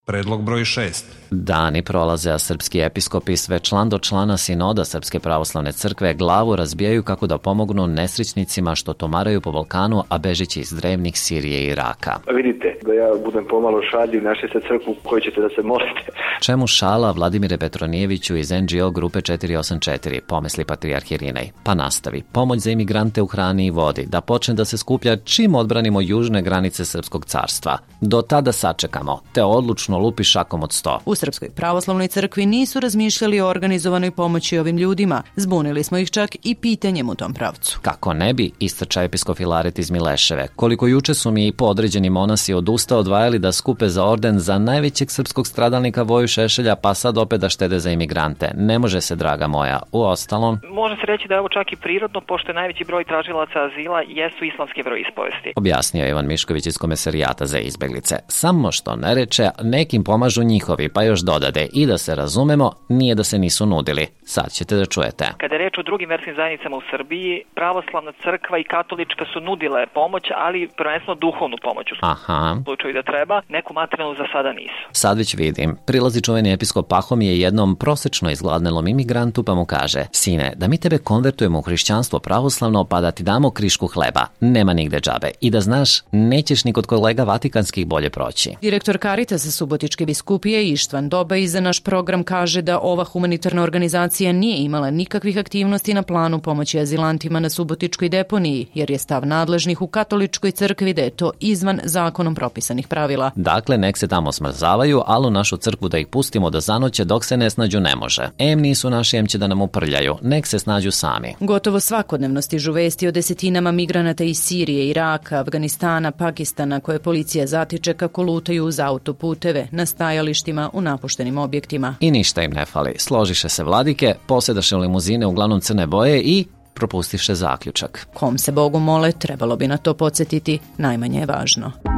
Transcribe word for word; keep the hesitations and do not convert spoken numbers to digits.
Predlog broj šest. Dani prolaze, a srpski episkopi sve član do člana sinoda Srpske pravoslavne crkve glavu razbijaju kako da pomognu nesrećnicima što tomaraju po Balkanu, a bežeći iz drevnih Sirije i Iraka. Vidite, da ja budem pomalo šaljiv, našli ste crkvu u kojoj ćete da se molite. Čemu šala Vladimire Petronijeviću iz en dži o grupe četiri osam četiri, pomisli patrijarh Irinej. Pa nastavi. Pomoć za imigrante u hrani i vodi, da počne da se skuplja čim odbranimo južne granice Srpskog carstva. Do tada sačekamo, te odlučno lupi šakom od sto. U Srpskoj pravoslavnoj crkvi nisu razmišljali o organizovanoj pomoći ovim ljudima. Zbunili smo ih čak i pitanjem u tom pravcu. Kako ne bi, istrča episkop Filaret iz Mileševe. Koliko juče su mi i podređeni monasi od usta odvajali da skupe za orden za najvećeg srpskog stradalnika Voju Šešelja, pa sad opet da štede za imigrante. Ne može se, draga moja. U ostalom... Može se reći da je ovo čak i prirodno, pošto je najveći broj tražilaca azila jesu islamske veroispovesti. Objasnio je Ivan Mišković iz Komesarijata za izbeglice. Samo što ne reče, nekim pomažu njihovi, pa još dodade i da se razumemo, nije da se nisu nudili. Sad ćete da čujete. Kada je reč o drugim verskim zajednicama u Srbiji, pravoslavna crkva i katolička su nudile pomoć, ali prvenstveno duhovnu pomoć u Aha. slučaju da treba, neku materijalnu za sada nisu. Sad već vidim. Prilazi čuveni episkop Pahomije jednom prosečno izgladnelom imigrantu pa mu kaže: sine, da mi tebe konvertujemo u hrišćanstvo pravoslavno pa da ti damo krišku hleba. Nema nigde džabe. I da znaš, nećeš ni kod kolega vatikanskih bolje proći. Direktor Karitasa Subotičke biskupije Ištvan Dobaj za naš program kaže da ova humanitarna organizacija nije imala nikakvih aktivnosti na planu pomoći azilantima na Subotičkoj deponiji, jer je stav nadležnih u katoličkoj crkvi da je to izvan zakonom propisanih pravila. Dakle, nek se tamo smrzavaju, ali u našu crkvu da ih pustimo da zanoće dok se ne snađu ne može. Em nisu naši, em će da nam uprljaju. Nek se snađu sami. Gotovo svakodnevno stižu vesti o desetinama migranata iz Sirije, Iraka, Afganistana, Pakistana koje policija zatiče kako lutaju uz autoputeve, na stajalištima, u napuštenim objektima. I ništa im ne fali. Složiše se vladike, posjedaše limuzine uglavnom crne boje i propustiše zaključak. Kom se Bogu mole, trebalo bi na to podsjetiti, najmanje je važno.